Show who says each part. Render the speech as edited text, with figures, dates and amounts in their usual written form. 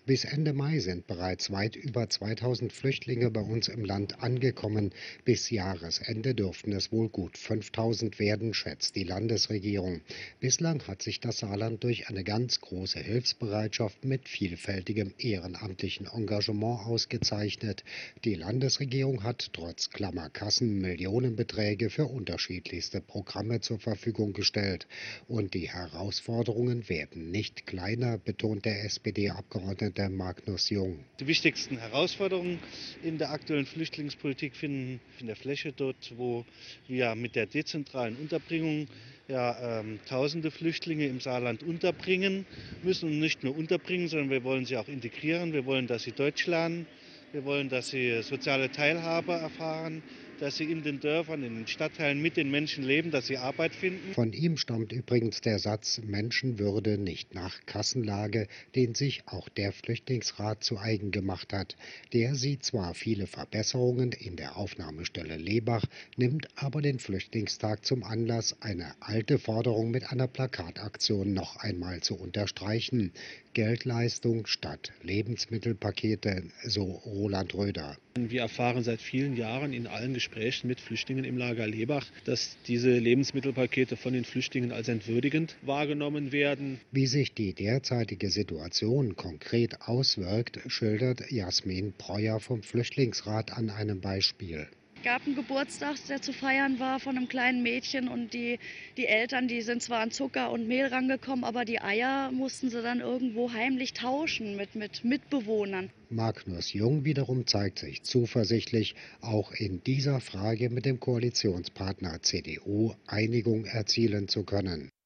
Speaker 1: Bis Ende Mai sind bereits weit über 2000 Flüchtlinge bei uns im Land angekommen. Bis Jahresende dürften es wohl gut 5000 werden, schätzt die Landesregierung. Bislang hat sich das Saarland durch eine ganz große Hilfsbereitschaft mit vielfältigem ehrenamtlichen Engagement ausgezeichnet. Die Landesregierung hat trotz klammer Kassen Millionenbeträge für unterschiedlichste Programme zur Verfügung gestellt. Und die Herausforderungen werden nicht kleiner, betont der SPD-Abgeordnete Magnus Jung.
Speaker 2: Die wichtigsten Herausforderungen in der aktuellen Flüchtlingspolitik finden in der Fläche dort, wo wir mit der dezentralen Unterbringung tausende Flüchtlinge im Saarland unterbringen müssen und nicht nur unterbringen, sondern wir wollen sie auch integrieren. Wir wollen, dass sie Deutsch lernen. Wir wollen, dass sie soziale Teilhabe erfahren, dass sie in den Dörfern, in den Stadtteilen mit den Menschen leben, dass sie Arbeit finden.
Speaker 1: Von ihm stammt übrigens der Satz Menschenwürde nicht nach Kassenlage, den sich auch der Flüchtlingsrat zu eigen gemacht hat. Der sieht zwar viele Verbesserungen in der Aufnahmestelle Lebach, nimmt aber den Flüchtlingstag zum Anlass, eine alte Forderung mit einer Plakataktion noch einmal zu unterstreichen. Geldleistung statt Lebensmittelpakete, so Roland Röder.
Speaker 3: Wir erfahren seit vielen Jahren in allen Gesprächen mit Flüchtlingen im Lager Lebach, dass diese Lebensmittelpakete von den Flüchtlingen als entwürdigend wahrgenommen werden.
Speaker 1: Wie sich die derzeitige Situation konkret auswirkt, schildert Jasmin Breuer vom Flüchtlingsrat an einem Beispiel.
Speaker 4: Es gab einen Geburtstag, der zu feiern war von einem kleinen Mädchen und die Eltern, die sind zwar an Zucker und Mehl rangekommen, aber die Eier mussten sie dann irgendwo heimlich tauschen mit Mitbewohnern.
Speaker 1: Magnus Jung wiederum zeigt sich zuversichtlich, auch in dieser Frage mit dem Koalitionspartner CDU Einigung erzielen zu können.